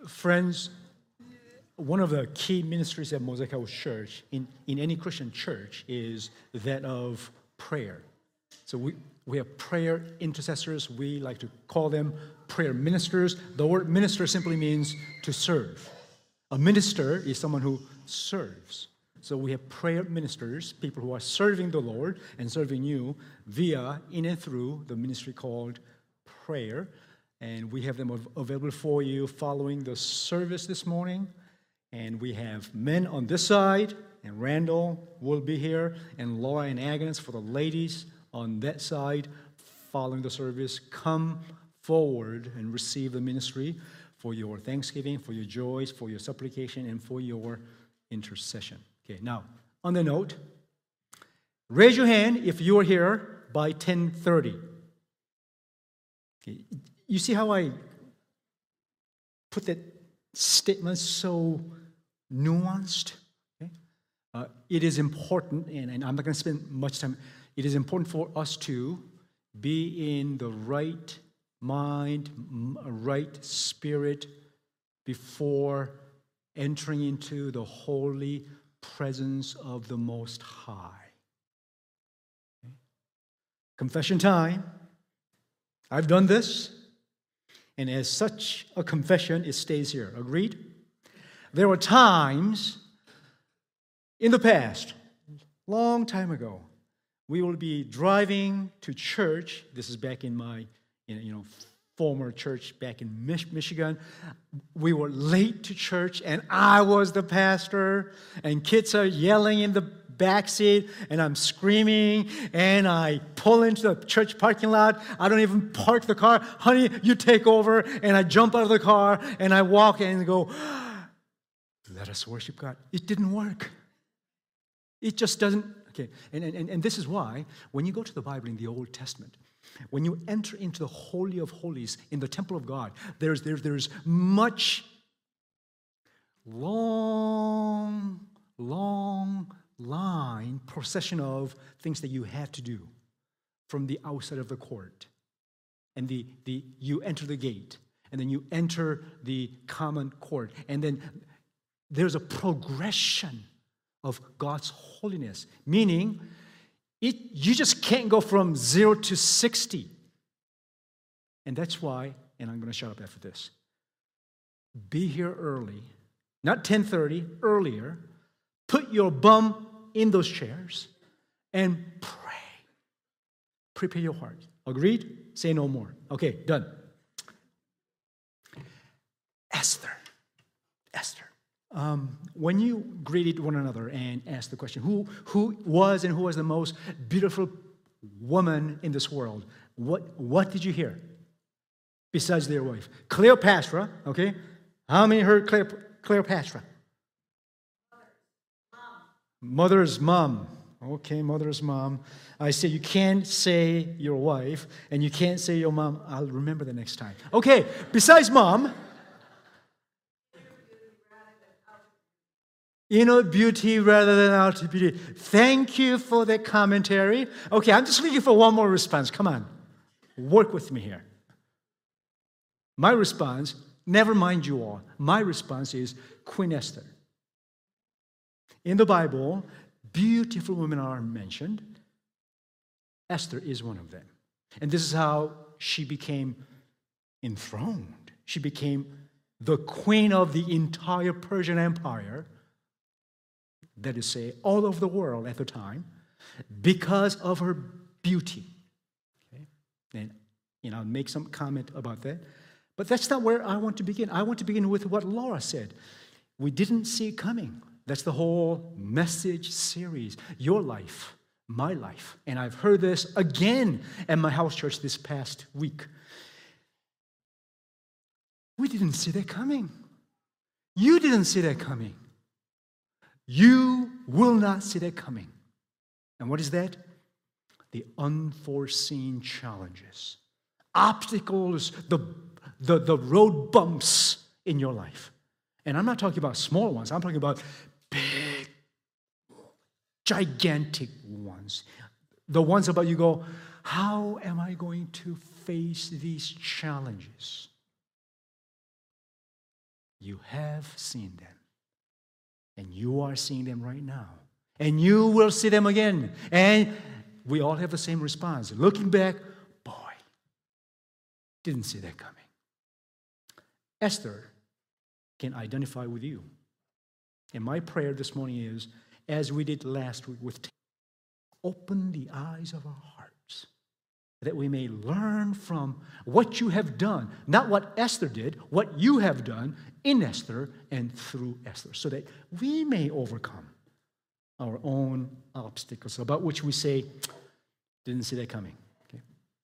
Friends, one of the key ministries at Mosaic House Church, in any Christian church, is that of prayer. So we have prayer intercessors. We like to call them prayer ministers. The word minister simply means to serve. A minister is someone who serves. So we have prayer ministers, people who are serving the Lord and serving you via, in and through, the ministry called prayer. And we have them available for you following the service this morning. And we have men on this side, and Randall will be here, and Laura and Agnes for the ladies on that side following the service. Come forward and receive the ministry for your thanksgiving, for your joys, for your supplication, and for your intercession. Okay, now, on the note, raise your hand if you are here by 10:30. Okay, you see how I put that statement so nuanced? Okay? It is important, and I'm not going to spend much time, it is important for us to be in the right mind, right spirit before entering into the holy presence of the Most High. Okay? Confession time. I've done this, and as such a confession, it stays here. Agreed? There were times in the past, long time ago, we will be driving to church. This is back in my, former church back in Michigan. We were late to church, and I was the pastor, and kids are yelling in the backseat, and I'm screaming, and I pull into the church parking lot. I don't even park the car. Honey, you take over, and I jump out of the car, and I walk and go, let us worship God. It didn't work. It just doesn't. Okay, and this is why when you go to the Bible in the Old Testament, when you enter into the Holy of Holies in the temple of God, there's much long line procession of things that you have to do from the outside of the court. And you enter the gate, and then you enter the common court, and then there's a progression of God's holiness, meaning you just can't go from 0 to 60. And that's why, and I'm going to shut up after this, be here early, not 10:30, earlier. Put your bum in those chairs and pray. Prepare your heart. Agreed? Say no more. Okay, done. Esther. When you greeted one another and asked the question, who was the most beautiful woman in this world? What did you hear besides their wife? Cleopatra, okay? How many heard Cleopatra? Mother's mom. Okay, mother's mom. I say you can't say your wife, and you can't say your mom. I'll remember the next time. Okay, besides mom, inner beauty rather than outer beauty. Thank you for that commentary. Okay, I'm just looking for one more response. Come on. Work with me here. My response, never mind you all, my response is Queen Esther. In the Bible, beautiful women are mentioned. Esther is one of them. And this is how she became enthroned. She became the queen of the entire Persian Empire, that is to say, all over the world at the time, because of her beauty. Okay? And I'll make some comment about that. But that's not where I want to begin. I want to begin with what Laura said. We didn't see it coming. That's the whole message series. Your life, my life. And I've heard this again at my house church this past week. We didn't see that coming. You didn't see that coming. You will not see that coming. And what is that? The unforeseen challenges, obstacles, the road bumps in your life. And I'm not talking about small ones. I'm talking about big, gigantic ones. The ones about you go, how am I going to face these challenges? You have seen them. And you are seeing them right now. And you will see them again. And we all have the same response. Looking back, boy, didn't see that coming. Esther can identify with you. And my prayer this morning is, as we did last week with open the eyes of our hearts, that we may learn from what you have done, not what Esther did, what you have done in Esther and through Esther, so that we may overcome our own obstacles, about which we say, didn't see that coming. Okay.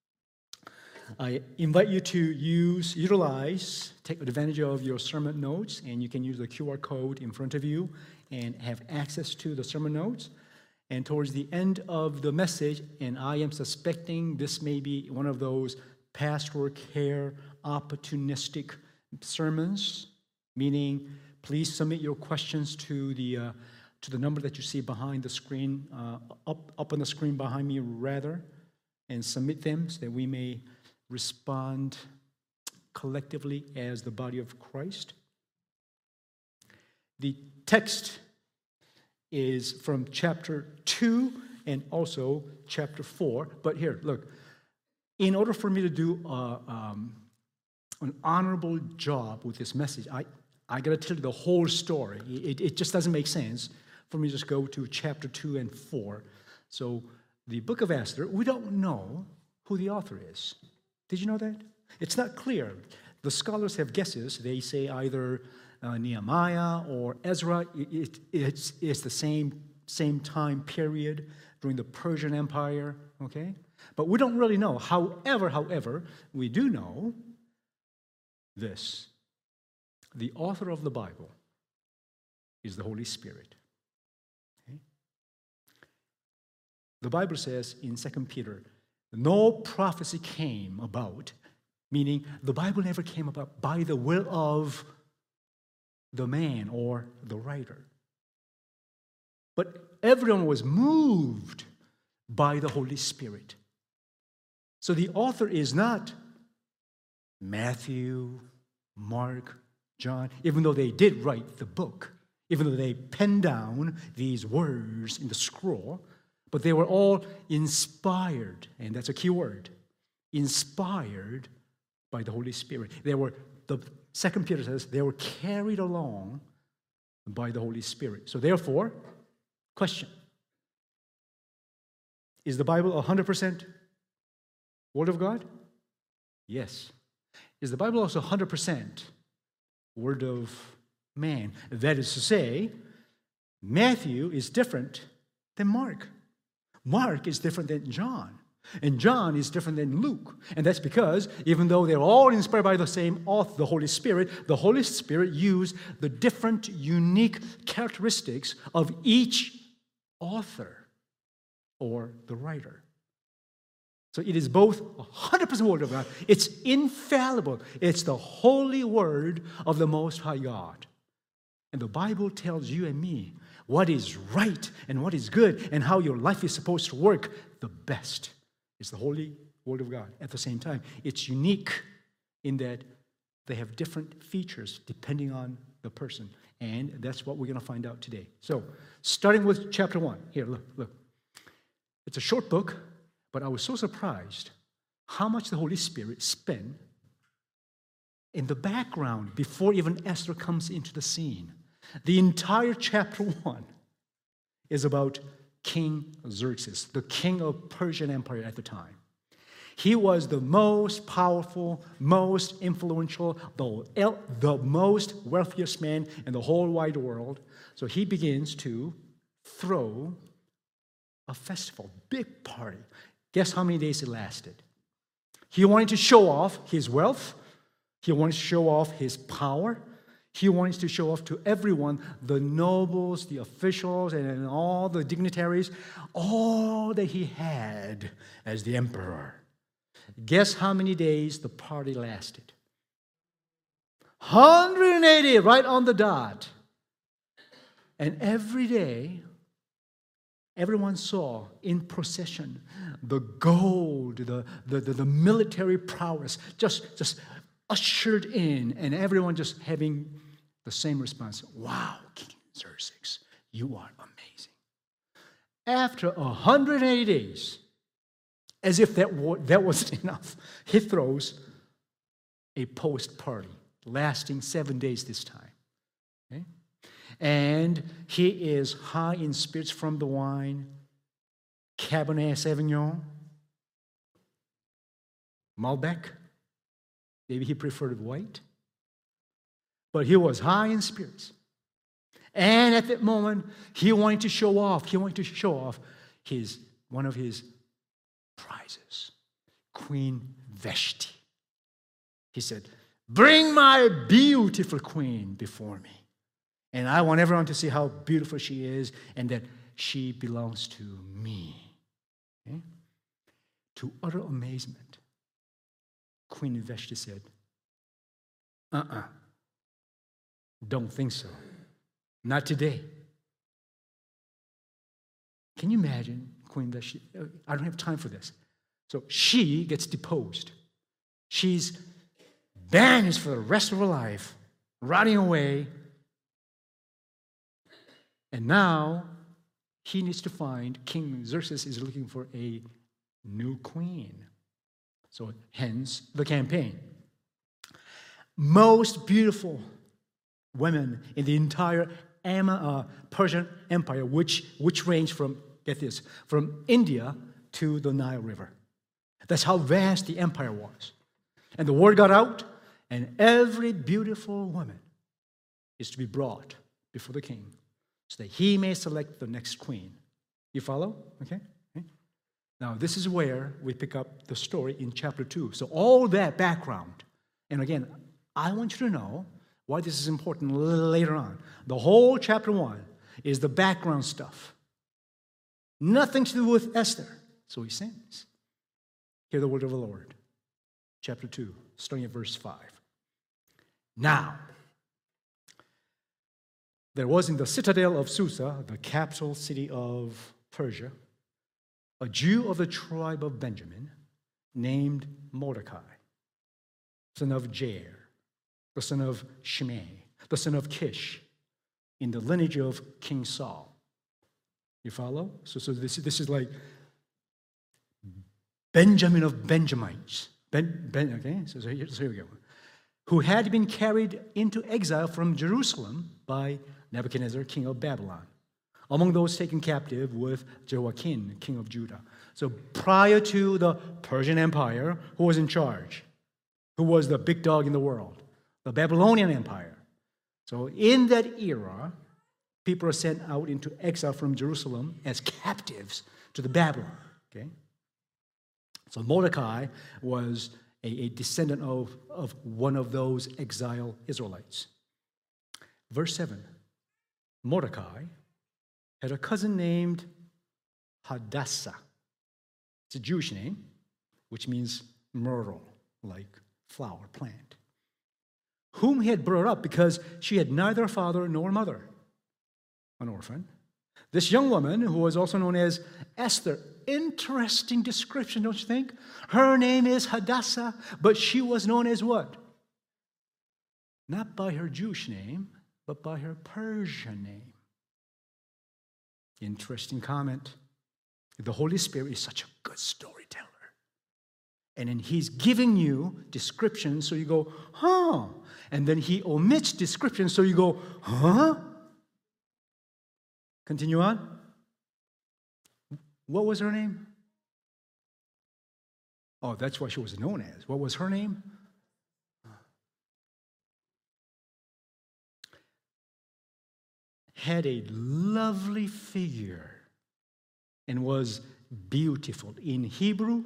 I invite you to utilize, take advantage of your sermon notes, and you can use the QR code in front of you and have access to the sermon notes. And towards the end of the message, and I am suspecting this may be one of those pastoral care opportunistic sermons, meaning please submit your questions to the number that you see behind the screen, up on the screen behind me rather, and submit them so that we may respond collectively as the body of Christ. The text is from chapter 2 and also chapter 4. But here, look, in order for me to do an honorable job with this message, I got to tell you the whole story. It just doesn't make sense for me to just go to chapter 2 and 4. So the book of Esther, we don't know who the author is. Did you know that? It's not clear. The scholars have guesses. They say either Nehemiah or Ezra. It's the same time period during the Persian Empire, okay? But we don't really know. However, we do know this. The author of the Bible is the Holy Spirit. Okay? The Bible says in 2 Peter, no prophecy came about, meaning the Bible never came about by the will of the man or the writer. But everyone was moved by the Holy Spirit. So the author is not Matthew, Mark, John, even though they did write the book, even though they penned down these words in the scroll, but they were all inspired, and that's a key word, inspired by the Holy Spirit. The 2 Peter says they were carried along by the Holy Spirit. So therefore, question, is the Bible 100% Word of God? Yes. Is the Bible also 100% Word of man? That is to say, Matthew is different than Mark. Mark is different than John. And John is different than Luke. And that's because even though they're all inspired by the same author, the Holy Spirit used the different, unique characteristics of each author or the writer. So it is both 100% Word of God. It's infallible. It's the holy Word of the Most High God. And the Bible tells you and me what is right and what is good and how your life is supposed to work the best. It's the holy Word of God. At the same time, it's unique in that they have different features depending on the person. And that's what we're going to find out today. So, starting with chapter 1. Here, look. It's a short book, but I was so surprised how much the Holy Spirit spent in the background before even Esther comes into the scene. The entire chapter 1 is about King Xerxes, the king of Persian Empire at the time. He was the most powerful, most influential, the most wealthiest man in the whole wide world. So he begins to throw a festival, big party. Guess how many days it lasted? He wanted to show off his wealth. He wanted to show off his power. He wanted to show off to everyone, the nobles, the officials, and all the dignitaries, all that he had as the emperor. Guess how many days the party lasted? 180, right on the dot. And every day, everyone saw in procession the gold, the military prowess just ushered in, and everyone just having The same response, wow, King Xerxes, you are amazing. After 180 days, as if that wasn't enough, he throws a post party lasting 7 days this time. Okay? And he is high in spirits from the wine, Cabernet Sauvignon, Malbec. Maybe he preferred white. But he was high in spirits. And at that moment, he wanted to show off. He wanted to show off one of his prizes, Queen Vashti. He said, bring my beautiful queen before me. And I want everyone to see how beautiful she is and that she belongs to me. Okay? To utter amazement, Queen Vashti said, don't think so. Not today. Can you imagine Queen Vashti? I don't have time for this. So she gets deposed. She's banished for the rest of her life, rotting away. And now he needs to find, King Xerxes is looking for a new queen. So hence the campaign. Most beautiful women in the entire Persian Empire, which ranged from, get this, from India to the Nile River. That's how vast the empire was. And the word got out, and every beautiful woman is to be brought before the king so that he may select the next queen. You follow? Okay? Now, this is where we pick up the story in chapter 2. So all that background, and again, I want you to know why this is important later on. The whole chapter 1 is the background stuff. Nothing to do with Esther. So he sings. Hear the word of the Lord. Chapter 2, starting at verse 5. Now, there was in the citadel of Susa, the capital city of Persia, a Jew of the tribe of Benjamin named Mordecai, son of Jair, the son of Shimei, the son of Kish, in the lineage of King Saul. You follow? So this is like Benjamin of Benjamites. Okay, so here we go. Who had been carried into exile from Jerusalem by Nebuchadnezzar, king of Babylon, among those taken captive with Jehoiakim, king of Judah. So prior to the Persian Empire, who was in charge? Who was the big dog in the world? The Babylonian Empire. So in that era, people are sent out into exile from Jerusalem as captives to the Babylon. Okay? So Mordecai was a descendant of one of those exiled Israelites. Verse 7, Mordecai had a cousin named Hadassah. It's a Jewish name, which means myrtle, like flower, plant, whom he had brought up because she had neither father nor mother, an orphan. This young woman, who was also known as Esther, interesting description, don't you think? Her name is Hadassah, but she was known as what? Not by her Jewish name, but by her Persian name. Interesting comment. The Holy Spirit is such a good storyteller. And then he's giving you descriptions, so you go, huh? And then he omits descriptions, so you go, huh? Continue on. What was her name? Oh, that's what she was known as. What was her name? Had a lovely figure and was beautiful. In Hebrew,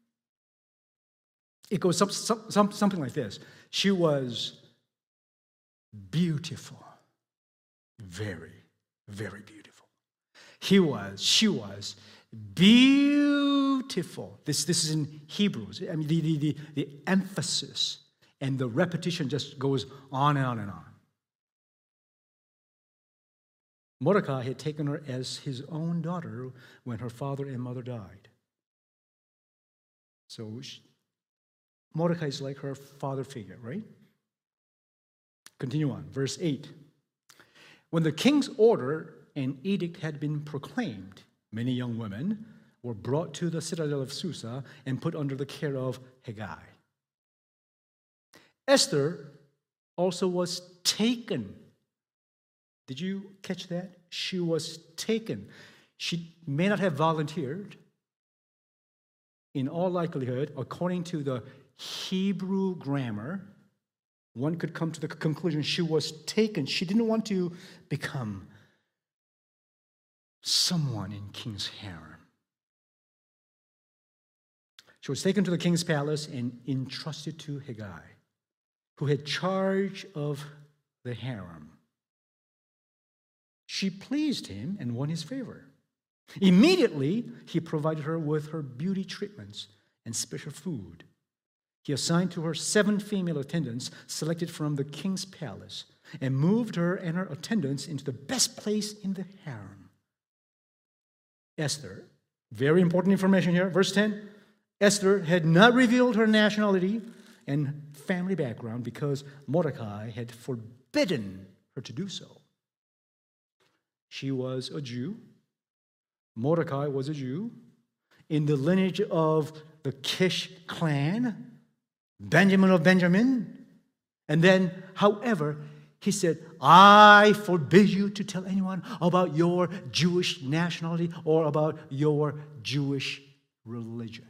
it goes something like this. She was beautiful. Very, very beautiful. She was beautiful. This is in Hebrews. I mean, the emphasis and the repetition just goes on and on and on. Mordecai had taken her as his own daughter when her father and mother died. So Mordecai is like her father figure, right? Continue on, verse 8. When the king's order and edict had been proclaimed, many young women were brought to the citadel of Susa and put under the care of Hegai. Esther also was taken. Did you catch that? She was taken. She may not have volunteered. In all likelihood, according to the Hebrew grammar, one could come to the conclusion she was taken. She didn't want to become someone in king's harem. She was taken to the king's palace and entrusted to Hegai, who had charge of the harem. She pleased him and won his favor. Immediately, he provided her with her beauty treatments and special food. He assigned to her 7 female attendants selected from the king's palace and moved her and her attendants into the best place in the harem. Esther, very important information here, verse 10, Esther had not revealed her nationality and family background because Mordecai had forbidden her to do so. She was a Jew. Mordecai was a Jew in the lineage of the Kish clan, Benjamin of Benjamin. And then, however, he said, I forbid you to tell anyone about your Jewish nationality or about your Jewish religion.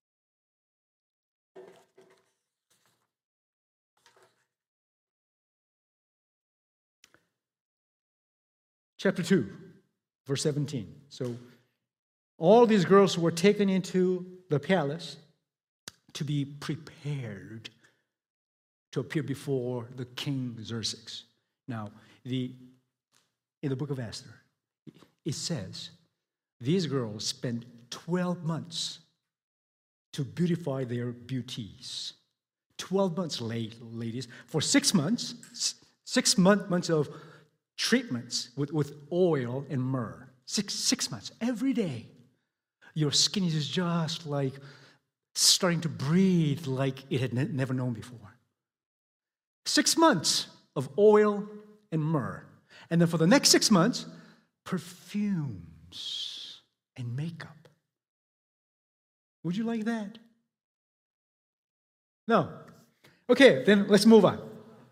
Chapter 2, verse 17. So all these girls were taken into the palace to be prepared to appear before the king Xerxes. Now, in the book of Esther, it says these girls spent 12 months to beautify their beauties. 12 months, ladies. For 6 months, 6 months of treatments with oil and myrrh. Six months, every day. Your skin is just like starting to breathe like it had never known before. 6 months of oil and myrrh. And then for the next 6 months, perfumes and makeup. Would you like that? No. Okay, then let's move on.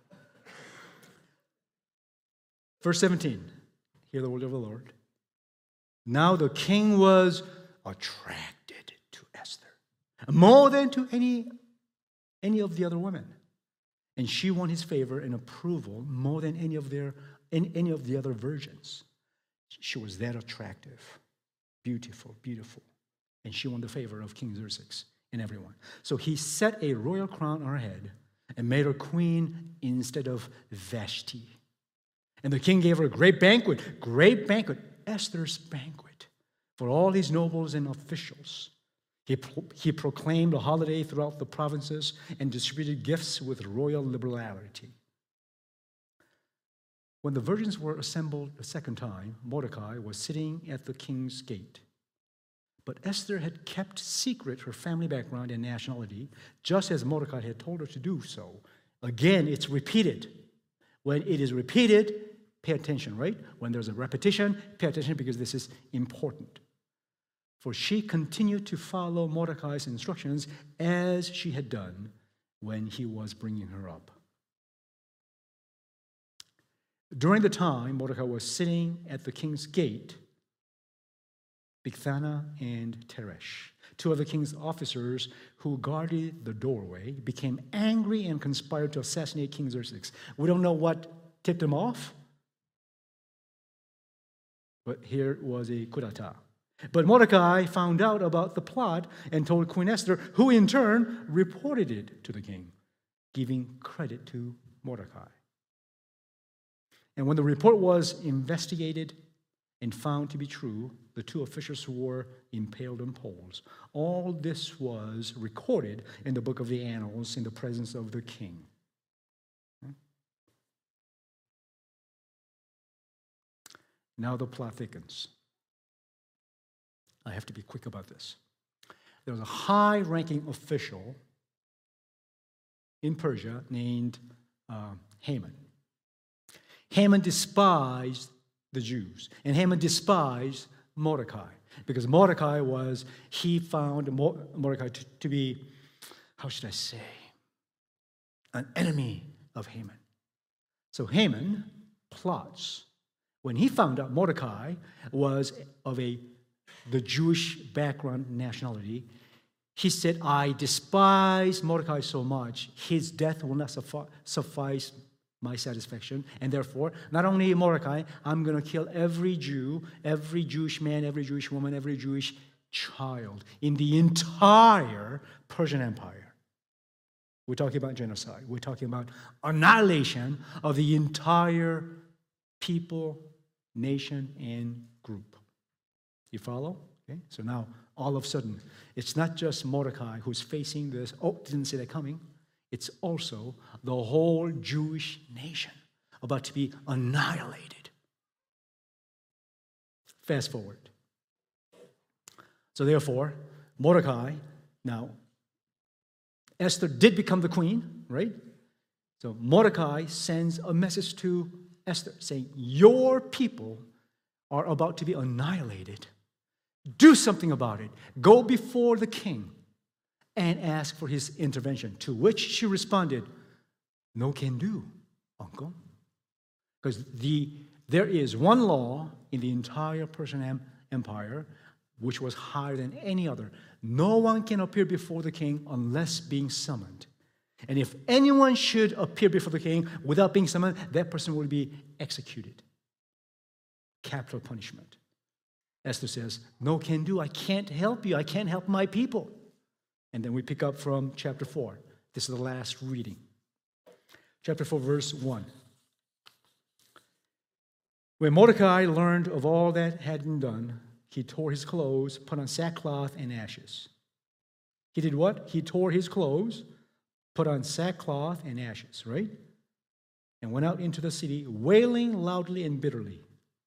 Verse 17, hear the word of the Lord. Now the king was attracted to Esther more than to any of the other women. And she won his favor and approval more than any of the other virgins. She was that attractive, beautiful. And she won the favor of King Xerxes and everyone. So he set a royal crown on her head and made her queen instead of Vashti. And the king gave her a great banquet, Esther's banquet, for all his nobles and officials. He proclaimed a holiday throughout the provinces and distributed gifts with royal liberality. When the virgins were assembled a second time, Mordecai was sitting at the king's gate. But Esther had kept secret her family background and nationality, just as Mordecai had told her to do so. Again, it's repeated. When it is repeated, pay attention, right? When there's a repetition, pay attention because this is important. For she continued to follow Mordecai's instructions as she had done when he was bringing her up. During the time Mordecai was sitting at the king's gate, Bigthana and Teresh, 2 of the king's officers who guarded the doorway, became angry and conspired to assassinate King Xerxes. We don't know what tipped them off, but here was a coup d'etat. But Mordecai found out about the plot and told Queen Esther, who in turn reported it to the king, giving credit to Mordecai. And when the report was investigated and found to be true, the 2 officials were impaled on poles. All this was recorded in the book of the Annals in the presence of the king. Now the plot thickens. I have to be quick about this. There was a high-ranking official in Persia named Haman. Haman despised the Jews, and Haman despised Mordecai, because Mordecai he found Mordecai to be, how should I say, an enemy of Haman. So Haman plots. When he found out Mordecai was of the Jewish background nationality, he said, I despise Mordecai so much, his death will not suffice my satisfaction. And therefore, not only Mordecai, I'm going to kill every Jew, every Jewish man, every Jewish woman, every Jewish child in the entire Persian Empire. We're talking about genocide. We're talking about annihilation of the entire people, nation, and group. You follow? Okay. So now, all of a sudden, it's not just Mordecai who's facing this. Oh, didn't see that coming. It's also the whole Jewish nation about to be annihilated. Fast forward. So therefore, Mordecai, now, Esther did become the queen, right? So Mordecai sends a message to Esther saying, your people are about to be annihilated. Do something about it. Go before the king and ask for his intervention. To which she responded, no can do, uncle. Because there is one law in the entire Persian Empire which was higher than any other. No one can appear before the king unless being summoned. And if anyone should appear before the king without being summoned, that person will be executed. Capital punishment. Esther says, no can do. I can't help you. I can't help my people. And then we pick up from chapter 4. This is the last reading. Chapter 4, verse 1. When Mordecai learned of all that had been done, he tore his clothes, put on sackcloth and ashes. He did what? He tore his clothes, put on sackcloth and ashes, right? And went out into the city, wailing loudly and bitterly.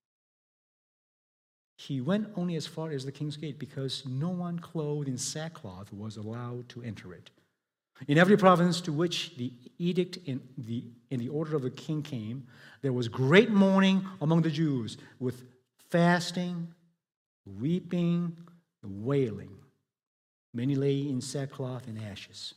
He went only as far as the king's gate because no one clothed in sackcloth was allowed to enter it. In every province to which the edict in the order of the king came, there was great mourning among the Jews with fasting, weeping, wailing. Many lay in sackcloth and ashes.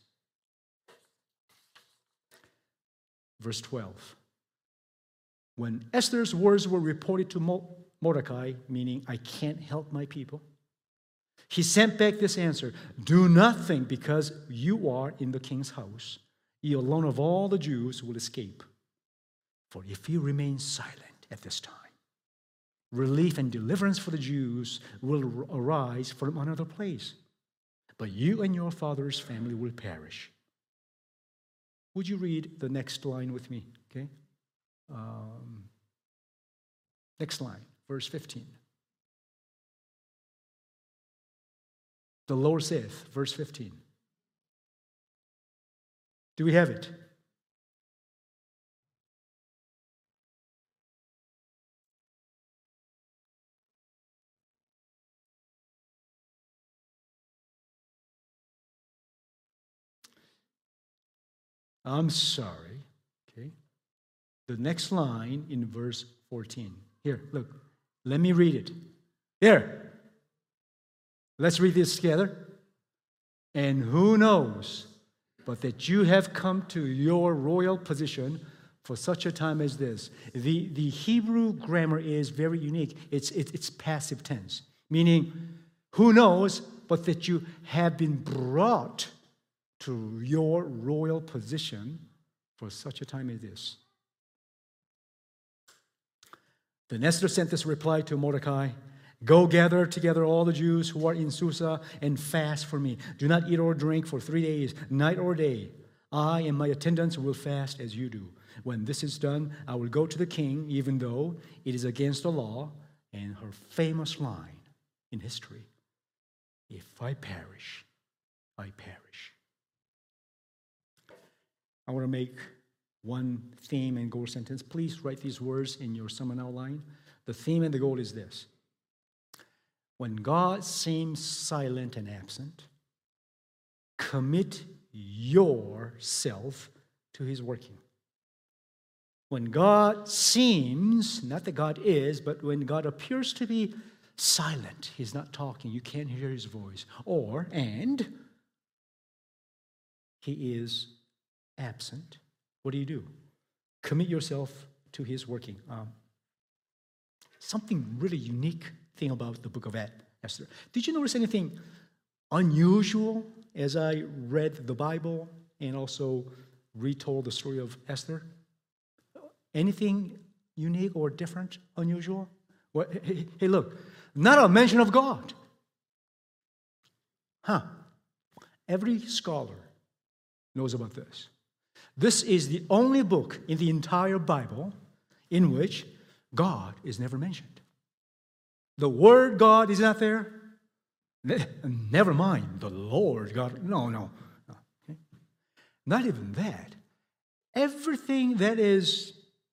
Verse 12. When Esther's words were reported to Mordecai, meaning I can't help my people, he sent back this answer, do not think because you are in the king's house, you alone of all the Jews will escape. For if you remain silent at this time, relief and deliverance for the Jews will arise from another place. But you and your father's family will perish. Would you read the next line with me? Okay. Next line, verse 15. The Lord saith, verse 15. Do we have it? I'm sorry. Okay. The next line in verse 14. Here, look. Let me read it. Here. Let's read this together. And who knows but that you have come to your royal position for such a time as this. The Hebrew grammar is very unique. It's passive tense, meaning who knows but that you have been brought to your royal position for such a time as this. Then Esther sent this reply to Mordecai, go gather together all the Jews who are in Susa and fast for me. Do not eat or drink for 3 days, night or day. I and my attendants will fast as you do. When this is done, I will go to the king, even though it is against the law. And her famous line in history, if I perish, I perish. I want to make one theme and goal sentence. Please write these words in your sermon outline. The theme and the goal is this. When God seems silent and absent, commit yourself to his working. when God seems, not that God is, but when God appears to be silent, he's not talking, you can't hear his voice, and he is absent, what do? Commit yourself to his working. Something really unique thing about the book of Esther. Did you notice anything unusual as I read the Bible and also retold the story of Esther? Anything unique or different, unusual? Well, hey, look, not a mention of God. Every scholar knows about this. This is the only book in the entire Bible in which God is never mentioned. The word God is not there. Never mind the Lord God. No. Okay? Not even that. Everything that is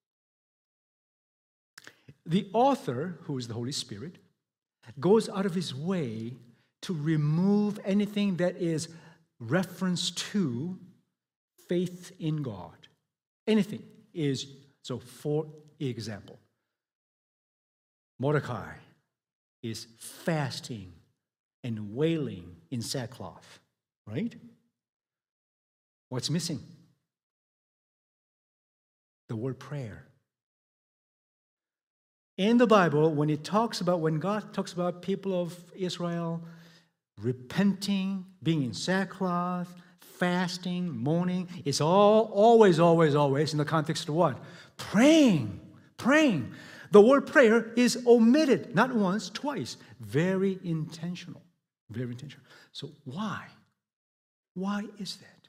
the author, who is the Holy Spirit, goes out of his way to remove anything that is reference to faith in God. Anything is, so for example, Mordecai is fasting and wailing in sackcloth, right? What's missing? The word prayer. In the Bible, when God talks about people of Israel repenting, being in sackcloth, fasting, mourning, it's always in the context of what? Praying. The word prayer is omitted, not once, twice. Very intentional. So why? Why is that?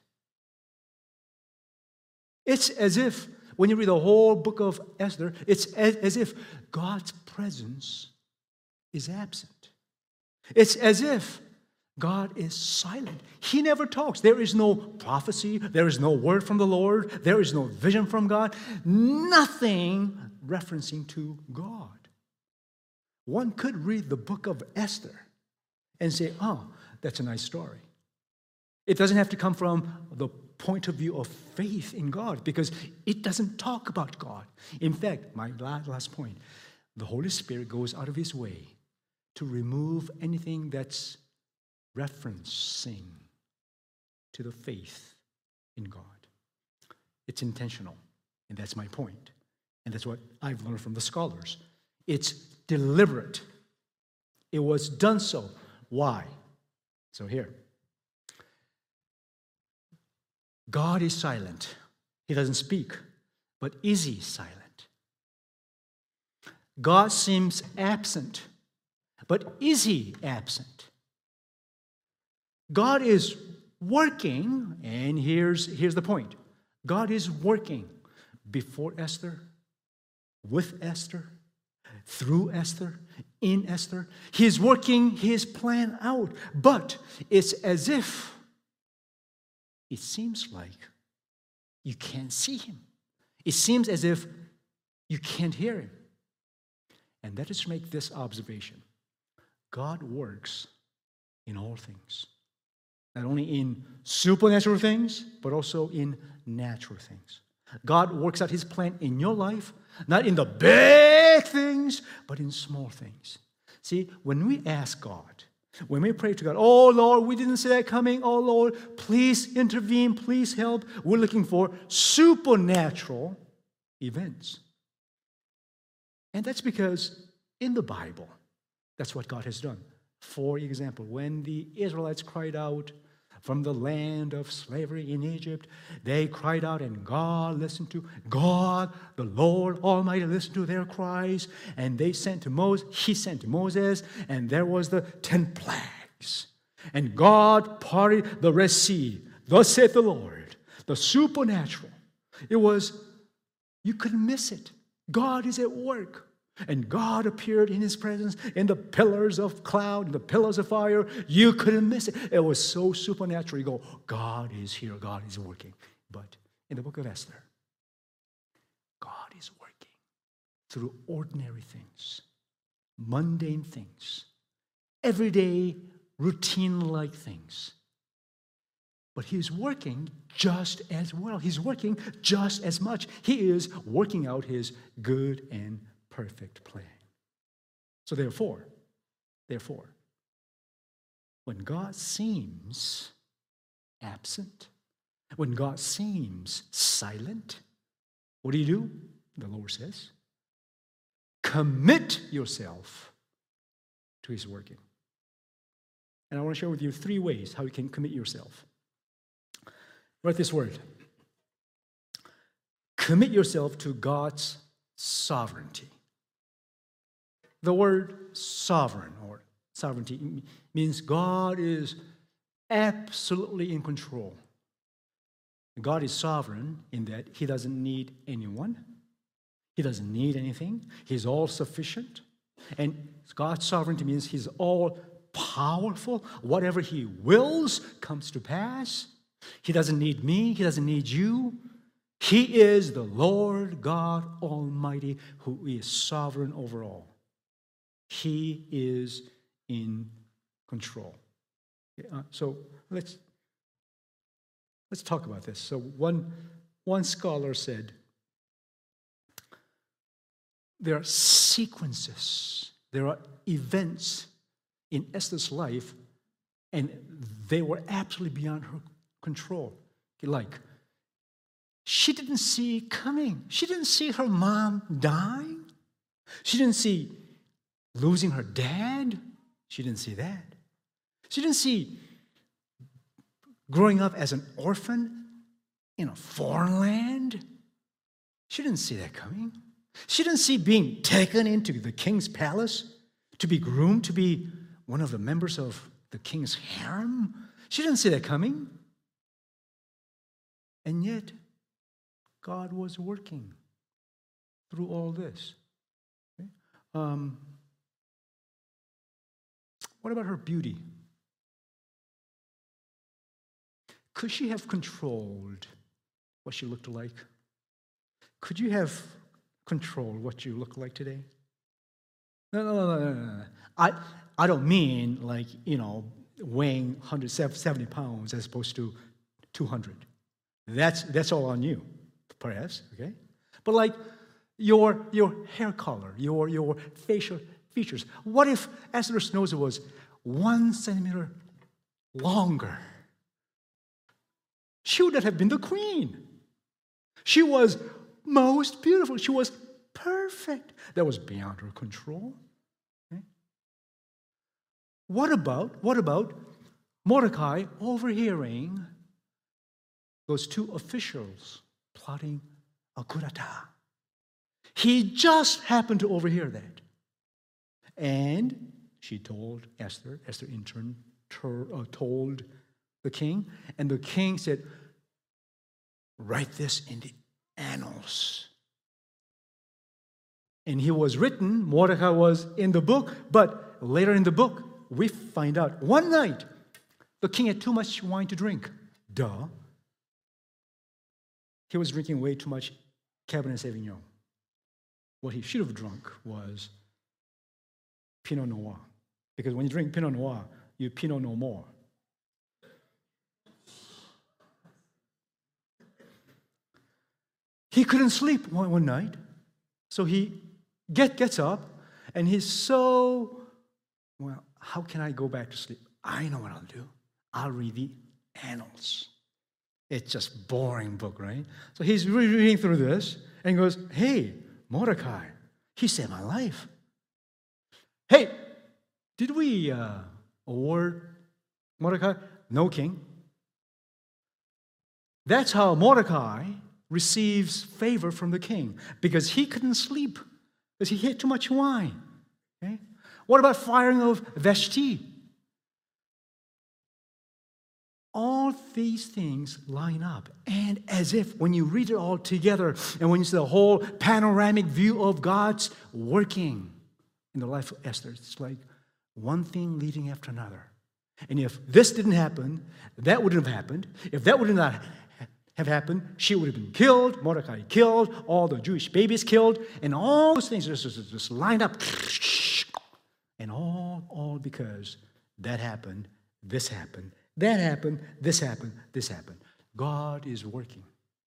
It's as if, when you read the whole book of Esther, it's as if God's presence is absent. It's as if God is silent. He never talks. There is no prophecy. There is no word from the Lord. There is no vision from God. Nothing referencing to God. One could read the book of Esther and say, that's a nice story. It doesn't have to come from the point of view of faith in God because it doesn't talk about God. In fact, my last point, the Holy Spirit goes out of his way to remove anything that's referencing to the faith in God. It's intentional, and that's my point. And that's what I've learned from the scholars. It's deliberate. It was done so. Why? So here. God is silent. He doesn't speak. But is he silent? God seems absent. But is he absent? God is working, and here's the point. God is working before Esther, with Esther, through Esther, in Esther. He's working his plan out, but it's as if it seems like you can't see him. It seems as if you can't hear him. And let us make this observation. God works in all things. Not only in supernatural things, but also in natural things. God works out his plan in your life, not in the big things, but in small things. See, when we ask God, when we pray to God, oh Lord, we didn't see that coming. Oh Lord, please intervene, please help. We're looking for supernatural events. And that's because in the Bible, that's what God has done. For example, when the Israelites cried out from the land of slavery in Egypt, they cried out and God listened to, God, the Lord Almighty, listened to their cries, and he sent to Moses, and there was the 10 plagues. And God parted the Red Sea. Thus saith the Lord, the supernatural. It was, you couldn't miss it. God is at work. And God appeared in his presence in the pillars of cloud, in the pillars of fire. You couldn't miss it. It was so supernatural. You go, God is here. God is working. But in the book of Esther, God is working through ordinary things, mundane things, everyday, routine-like things. But he's working just as well. He's working just as much. He is working out his good and perfect plan. So therefore, when God seems absent, when God seems silent, what do? The Lord says, commit yourself to his working. And I want to share with you 3 ways how you can commit yourself. Write this word. Commit yourself to God's sovereignty. The word sovereign or sovereignty means God is absolutely in control. God is sovereign in that he doesn't need anyone. He doesn't need anything. He's all sufficient. And God's sovereignty means he's all powerful. Whatever he wills comes to pass. He doesn't need me. He doesn't need you. He is the Lord God Almighty who is sovereign over all. He is in control. So let's talk about this. So one scholar said, there are sequences, there are events in Esther's life, and they were absolutely beyond her control. Like, she didn't see it coming. She didn't see her mom dying. She didn't see losing her dad. She didn't see that. She didn't see growing up as an orphan in a foreign land. She didn't see that coming. She didn't see being taken into the king's palace to be groomed to be one of the members of the king's harem. She didn't see that coming. And yet, God was working through all this. Okay? What about her beauty? Could she have controlled what she looked like? Could you have controlled what you look like today? No. I don't mean like, weighing 170 pounds as opposed to 200. That's all on you, perhaps, okay? But like your hair color, your facial features. What if Esther's nose was 1 centimeter longer? She would not have been the queen. She was most beautiful. She was perfect. That was beyond her control. Okay? What about Mordecai overhearing those 2 officials plotting a coup d'etat? He just happened to overhear that. And she told Esther. Esther in turn told the king. And the king said, write this in the annals. And he was written, Mordecai was in the book, but later in the book, we find out one night the king had too much wine to drink. Duh. He was drinking way too much Cabernet Sauvignon. What he should have drunk was Pinot Noir. Because when you drink Pinot Noir, you Pinot no more. He couldn't sleep one night. So he gets up and he's so, how can I go back to sleep? I know what I'll do. I'll read the annals. It's just boring book, right? So he's reading through this and goes, hey, Mordecai, he saved my life. Hey, did we award Mordecai? No, king. That's how Mordecai receives favor from the king, because he couldn't sleep because he had too much wine. Okay? What about firing of Vashti? All these things line up. And as if when you read it all together and when you see the whole panoramic view of God's working in the life of Esther, it's like one thing leading after another. And if this didn't happen, that wouldn't have happened. If that would not have happened, she would have been killed, Mordecai killed, all the Jewish babies killed, and all those things just lined up. And all because that happened, this happened, That happened, this happened, this happened. God is working.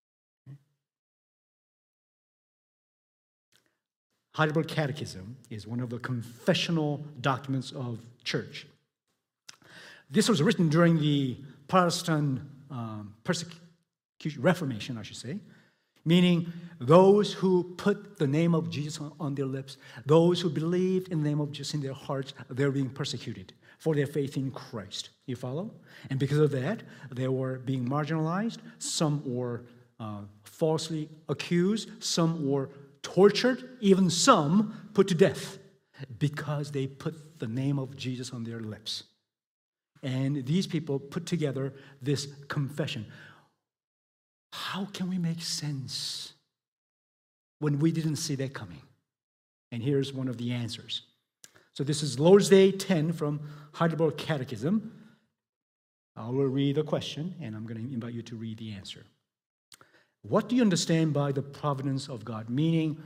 Heidelberg Catechism is one of the confessional documents of church. This was written during the Protestant persecution, Reformation, I should say, meaning those who put the name of Jesus on their lips, those who believed in the name of Jesus in their hearts, they're being persecuted for their faith in Christ. You follow? And because of that, they were being marginalized. Some were falsely accused. Some were tortured. Even some put to death because they put the name of Jesus on their lips. And these people put together this confession. How can we make sense when we didn't see that coming? And here's one of the answers. So this is Lord's Day 10 from Heidelberg Catechism. I will read the question, and I'm going to invite you to read the answer. What do you understand by the providence of God? Meaning,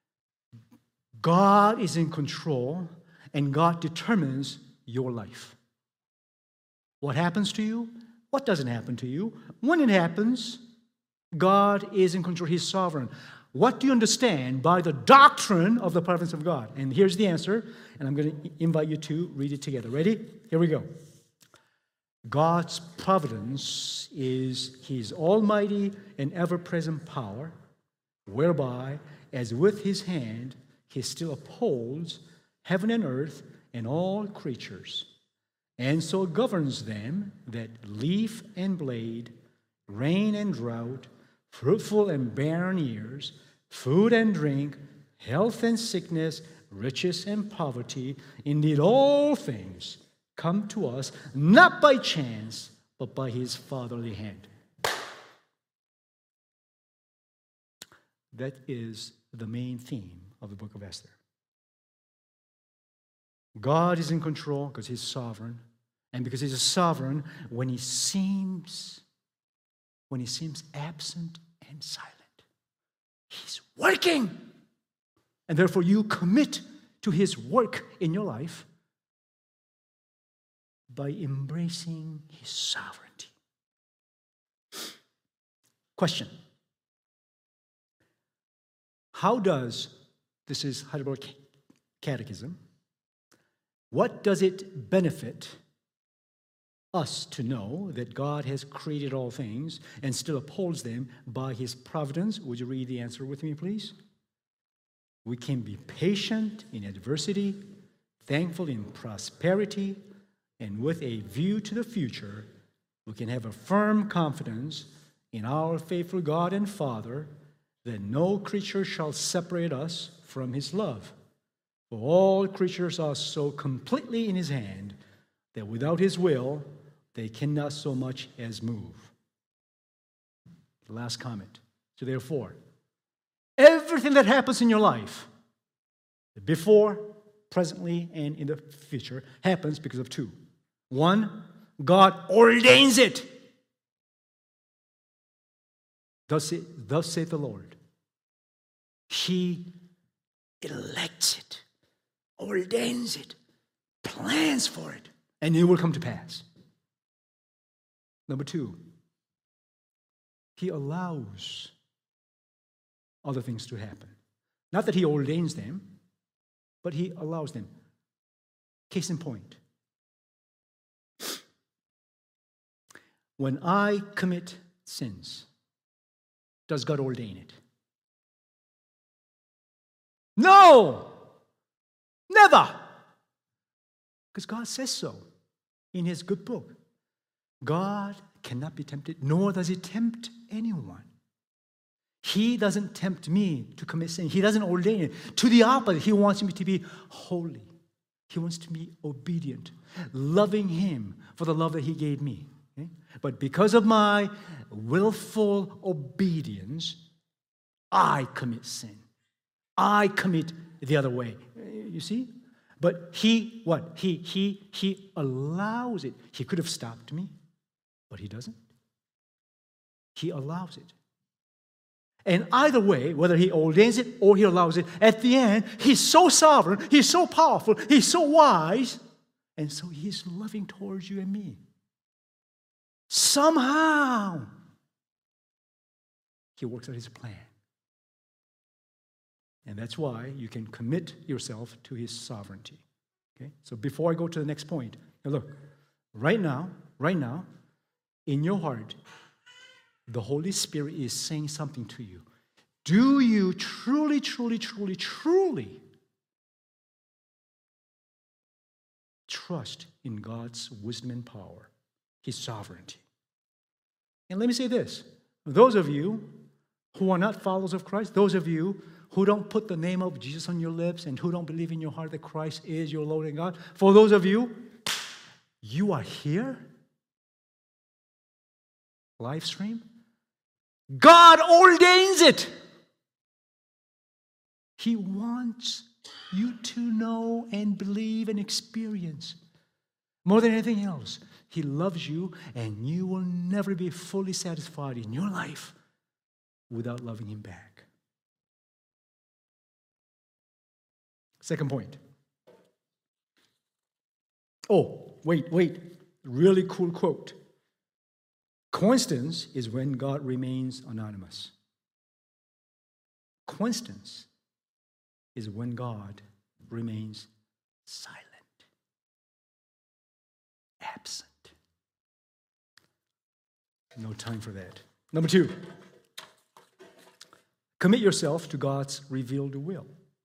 God is in control, and God determines your life. What happens to you? What doesn't happen to you? When it happens, God is in control. He's sovereign. What do you understand by the doctrine of the providence of God? And here's the answer, and I'm going to invite you to read it together. Ready? Here we go. God's providence is His almighty and ever-present power, whereby, as with His hand, He still upholds heaven and earth and all creatures, and so governs them that leaf and blade, rain and drought, fruitful and barren years, food and drink, health and sickness, riches and poverty, indeed all things come to us not by chance, but by His fatherly hand. That is the main theme of the book of Esther. God is in control because He's sovereign, and because He's sovereign, when He seems absent and silent, He's working. And therefore you commit to His work in your life by embracing His sovereignty. Question. How does, this is Heidelberg Catechism, what does it benefit us to know that God has created all things and still upholds them by His providence? Would you read the answer with me, please? We can be patient in adversity, thankful in prosperity, and with a view to the future, we can have a firm confidence in our faithful God and Father that no creature shall separate us from His love. For all creatures are so completely in His hand that without His will, they cannot so much as move. The last comment. So therefore, everything that happens in your life, before, presently, and in the future, happens because of two. One, God ordains it. Thus saith the Lord. He elects it, ordains it, plans for it, and it will come to pass. Number two, He allows other things to happen. Not that He ordains them, but He allows them. Case in point. When I commit sins, does God ordain it? No! Never! Because God says so in His good book. God cannot be tempted, nor does He tempt anyone. He doesn't tempt me to commit sin. He doesn't ordain it. To the opposite, He wants me to be holy. He wants to be obedient, loving Him for the love that He gave me. Okay? But because of my willful obedience, I commit sin. I commit the other way. You see? But He, what? He allows it. He could have stopped me, but He doesn't. He allows it. And either way, whether He ordains it or He allows it, at the end, He's so sovereign, He's so powerful, He's so wise, and so He's loving towards you and me. somehow, He works out His plan. And that's why you can commit yourself to His sovereignty. Okay? So before I go to the next point, now look, right now, in your heart, the Holy Spirit is saying something to you. Do you truly trust in God's wisdom and power, His sovereignty? And let me say this. Those of you who are not followers of Christ, those of you who don't put the name of Jesus on your lips and who don't believe in your heart that Christ is your Lord and God, for those of you, you are here, live stream, God ordains it. He wants you to know and believe and experience. More than anything else, He loves you, and you will never be fully satisfied in your life without loving Him back. Second point. Oh, wait. Really cool quote. Coincidence is when God remains anonymous. Coincidence is when God remains silent, absent. No time for that. Number 2, commit yourself to God's revealed will.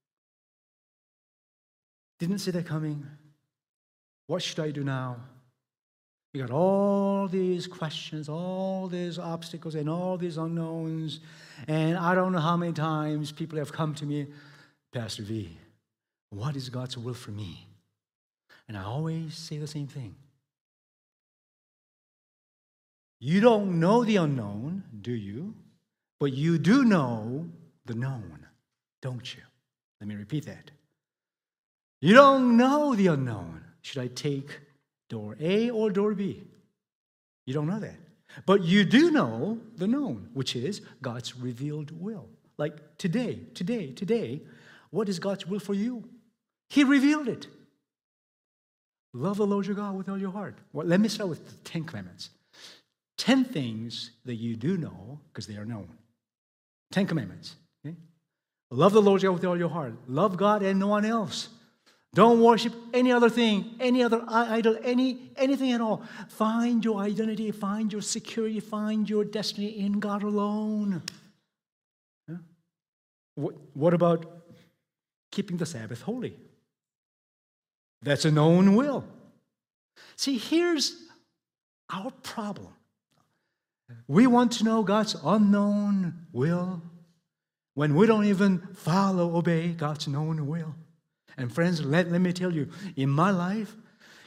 Didn't see that coming. What should I do now? You got all these questions, all these obstacles, and all these unknowns. And I don't know how many times people have come to me, Pastor V, what is God's will for me? And I always say the same thing. You don't know the unknown, do you? But you do know the known, don't you? Let me repeat that. You don't know the unknown. Should I take door A or door B? You don't know that. But you do know the known, which is God's revealed will. Like today, what is God's will for you? He revealed it. Love the Lord your God with all your heart. Well, let me start with the 10 commandments. 10 things that you do know because they are known. 10 commandments. Okay? Love the Lord your God with all your heart. Love God and no one else. Don't worship any other thing, any other idol, anything at all. Find your identity, find your security, find your destiny in God alone. Yeah? What about keeping the Sabbath holy? That's a known will. See, here's our problem. We want to know God's unknown will when we don't even obey God's known will. And friends, let me tell you, in my life,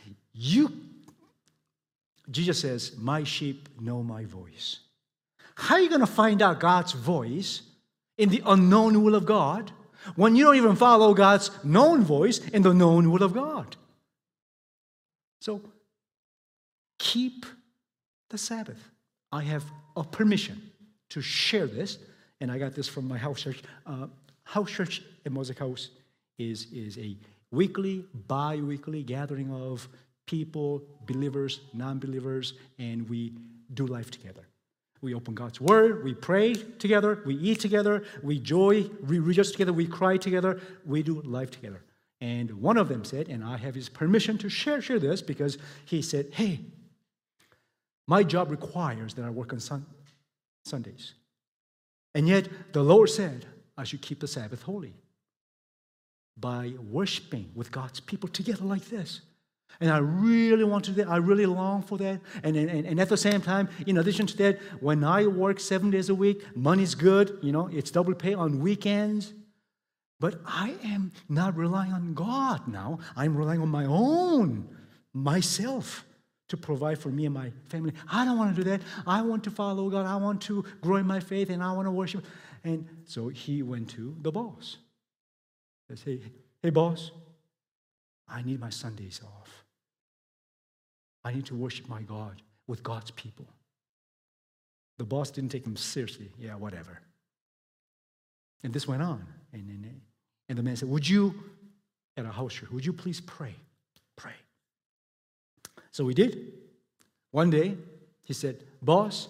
Jesus says, my sheep know my voice. How are you going to find out God's voice in the unknown will of God when you don't even follow God's known voice in the known will of God? So, keep the Sabbath. I have a permission to share this, and I got this from my house church. House church at Mosaic House is a weekly, bi-weekly gathering of people, believers, non-believers, and we do life together. We open God's Word, we pray together, we eat together, we rejoice together, we cry together, we do life together. And one of them said, and I have his permission to share this, because he said, hey, my job requires that I work on Sundays. And yet the Lord said I should keep the Sabbath holy by worshiping with God's people together like this. And I really want to do that. I really long for that. And at the same time, in addition to that, when I work 7 days a week, money's good, it's double pay on weekends. But I am not relying on God now. I'm relying on myself to provide for me and my family. I don't want to do that. I want to follow God. I want to grow in my faith, and I want to worship. And so he went to the boss. He said, hey, boss, I need my Sundays off. I need to worship my God with God's people. The boss didn't take him seriously. Yeah, whatever. And this went on. And the man said, at our house church, would you please pray? Pray. So we did. One day, He said, boss,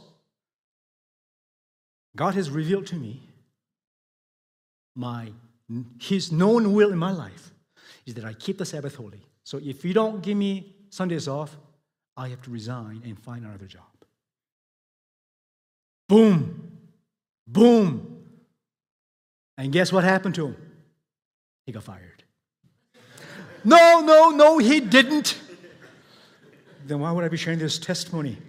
God has revealed to me His known will in my life is that I keep the Sabbath holy. So if you don't give me Sundays off, I have to resign and find another job. Boom. Boom. And guess what happened to him? He got fired. No, he didn't. Then why would I be sharing this testimony?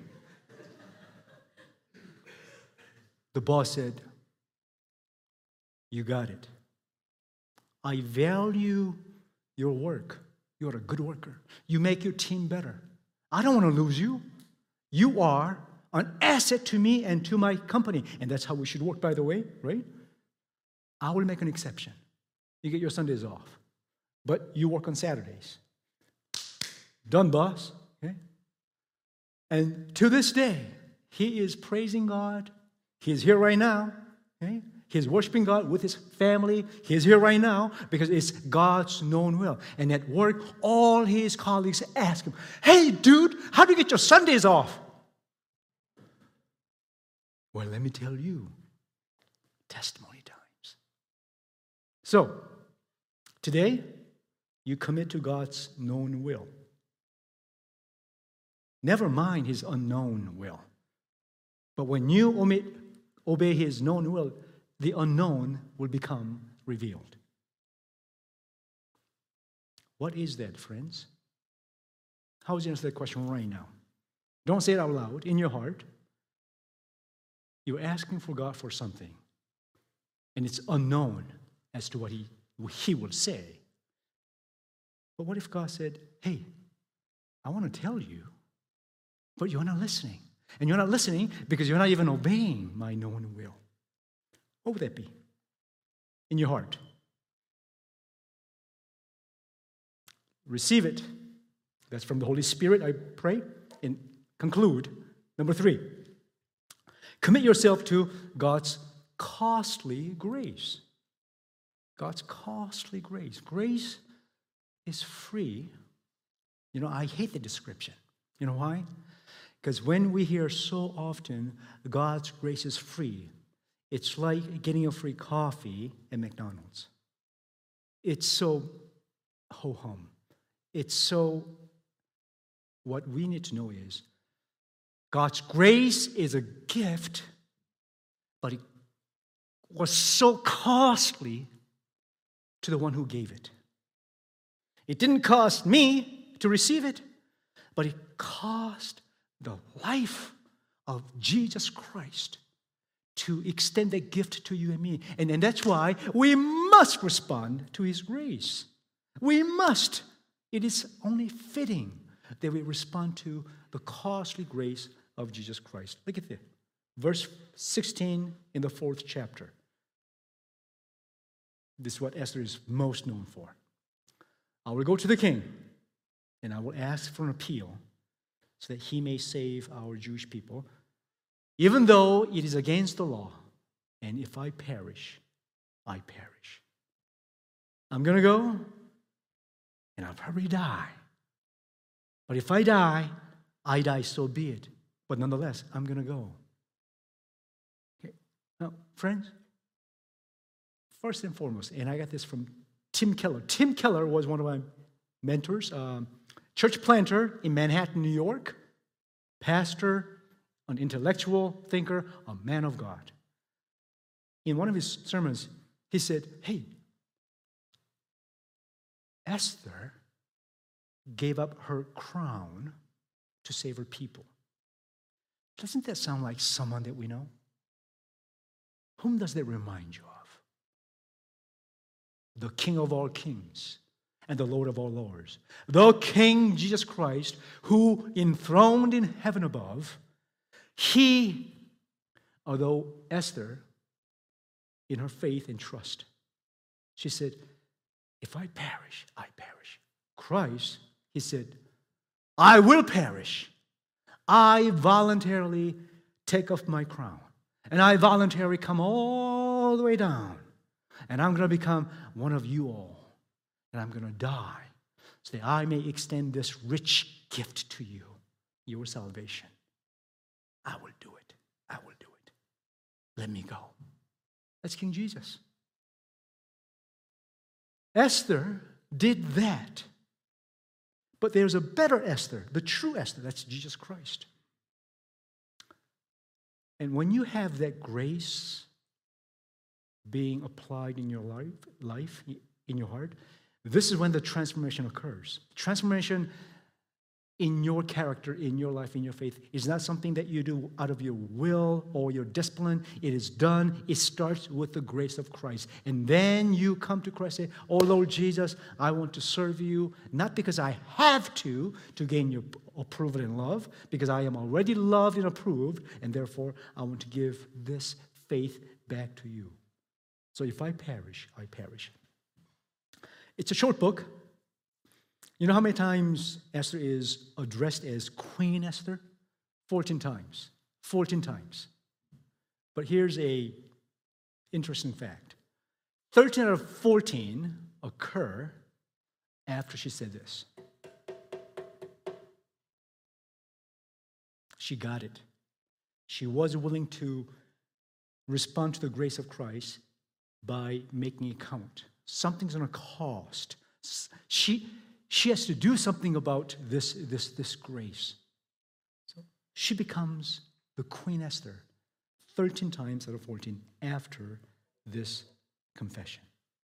The boss said, you got it. I value your work. You're a good worker. You make your team better. I don't want to lose you. You are an asset to me and to my company. And that's how we should work, by the way, right? I will make an exception. You get your Sundays off, but you work on Saturdays. Done, boss. Okay? And to this day, he is praising God. He is here right now. Okay? He's worshiping God with his family. He's here right now because it's God's known will. And at work, all his colleagues ask him, hey, dude, how do you get your Sundays off? Well, let me tell you, testimony times. So, today, you commit to God's known will. Never mind his unknown will. But when you obey his known will, the unknown will become revealed. What is that, friends? How would you answer that question right now? Don't say it out loud, in your heart. You're asking for God for something, and it's unknown as to what he will say. But what if God said, hey, I want to tell you, but you're not listening. And you're not listening because you're not even obeying my known will. What would that be in your heart? Receive it. That's from the Holy Spirit, I pray. And conclude. Number 3, commit yourself to God's costly grace. God's costly grace. Grace is free. You know, I hate the description. You know why? Because when we hear so often God's grace is free, it's like getting a free coffee at McDonald's. It's so ho-hum. It's so, what we need to know is God's grace is a gift, but it was so costly to the one who gave it. It didn't cost me to receive it, but it cost the life of Jesus Christ to extend that gift to you and me. And that's why we must respond to his grace. We must. It is only fitting that we respond to the costly grace of Jesus Christ. Look at this. Verse 16 in the 4th chapter. This is what Esther is most known for. I will go to the king, and I will ask for an appeal so that he may save our Jewish people, even though it is against the law. And if I perish, I perish. I'm going to go, and I'll probably die. But if I die, so be it. But nonetheless, I'm going to go. Okay. Now, friends, first and foremost, and I got this from Tim Keller. Tim Keller was one of my mentors, church planter in Manhattan, New York, pastor, an intellectual thinker, a man of God. In one of his sermons, he said, hey, Esther gave up her crown to save her people. Doesn't that sound like someone that we know? Whom does that remind you of? The King of all kings and the Lord of all lords. The King Jesus Christ, who enthroned in heaven above, he, although Esther, in her faith and trust, she said, if I perish, I perish. Christ, he said, I will perish. I voluntarily take off my crown. And I voluntarily come all the way down. And I'm going to become one of you all. And I'm going to die so that I may extend this rich gift to you, your salvation. I will do it. I will do it. Let me go. That's King Jesus. Esther did that. But there's a better Esther, the true Esther. That's Jesus Christ. And when you have that grace being applied in your life, in your heart, this is when the transformation occurs. Transformation in your character, in your life, in your faith is not something that you do out of your will or your discipline. It is done. It starts with the grace of Christ. And then you come to Christ and say, oh, Lord Jesus, I want to serve you, not because I have to gain your approval and love, because I am already loved and approved, and therefore I want to give this faith back to you. So if I perish, I perish. It's a short book. You know how many times Esther is addressed as Queen Esther? 14 times. 14 times. But here's an interesting fact. 13 out of 14 occur after she said this. She got it. She was willing to respond to the grace of Christ by making it count. Something's going to cost. She has to do something about this grace. So she becomes the Queen Esther 13 times out of 14 after this confession.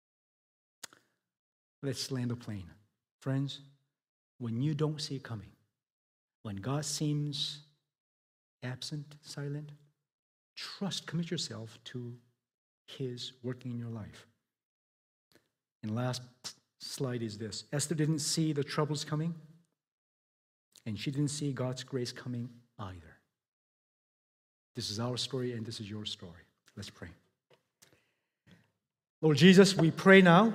Let's land the plane. Friends, when you don't see it coming, when God seems absent, silent, commit yourself to His working in your life. And last slide is this. Esther didn't see the troubles coming, and she didn't see God's grace coming either. This is our story, and this is your story. Let's pray. Lord Jesus, we pray now.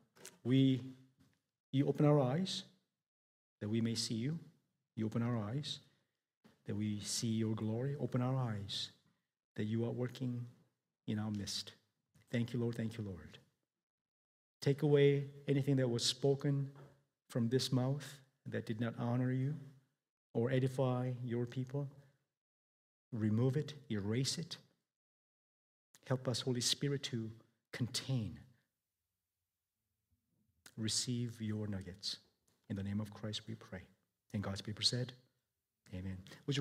You open our eyes that we may see you. You open our eyes that we see your glory. Open our eyes that you are working in our midst. Thank you, Lord. Thank you, Lord. Take away anything that was spoken from this mouth that did not honor you or edify your people. Remove it, erase it. Help us, Holy Spirit, to contain. Receive your nuggets. In the name of Christ we pray. And God's people said, amen. Would you